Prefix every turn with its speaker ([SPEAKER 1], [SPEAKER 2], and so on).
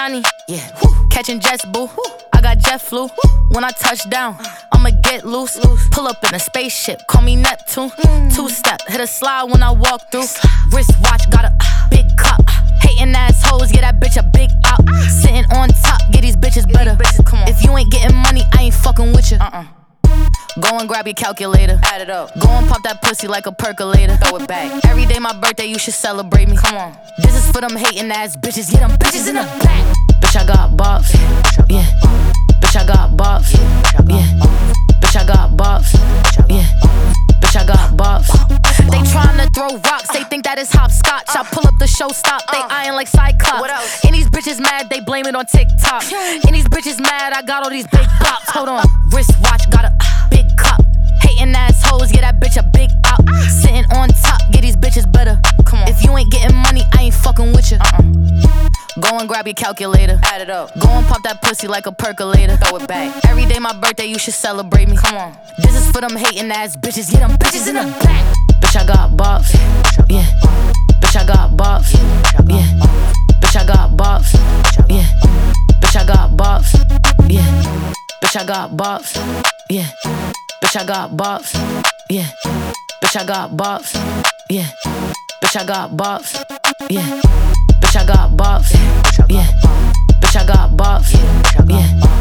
[SPEAKER 1] Johnny, yeah. Catching jets, boo. I got jet flu. When I touch down, I'ma get loose. Pull up in a spaceship, call me Neptune. Two-step, hit a slide when I walk through. Wristwatch, got a big cup. Hating assholes, get that bitch a big out. Sitting on top, get these bitches better. If you ain't getting money, I ain't fucking with you. Go and grab your calculator. Add it up. Go and pop that pussy like a percolator. Throw it back. Every day my birthday, you should celebrate me. Come on. This is for them hating ass bitches. Get them bitches in the back. Bitch, I got bops. Yeah. Bitch, I got bops. Yeah. Bitch, I got bops. Yeah. Bitch, I got bops. They tryna throw rocks. They think that is hopscotch. I pull up the show stop. They eyeing like Cyclops. And these bitches mad. They blame it on TikTok. And these bitches mad. I got all these big bops. Hold on. Wristwatch got a big cup. Hating assholes, get that bitch a big out. Sitting on top, get these bitches better. Come on. If you ain't getting money, I ain't fucking with you. Go and grab your calculator. Add it up. Go and pop that pussy like a percolator. Throw it back. Every day my birthday, you should celebrate me. Come on. This is for them hating ass bitches. Get them bitches in the back. Bitch, I got bops. Yeah. Bitch, I got bops. Yeah. Bitch, I got bops. Yeah. Bitch, I got bops. Yeah. Bitch, I got bops. Yeah. Bitch, I got bops. Yeah. Bitch, I got bops. Yeah. Bitch, I got bops. Yeah. Bitch, I got bops. Yeah. Bitch, I got bops. Yeah.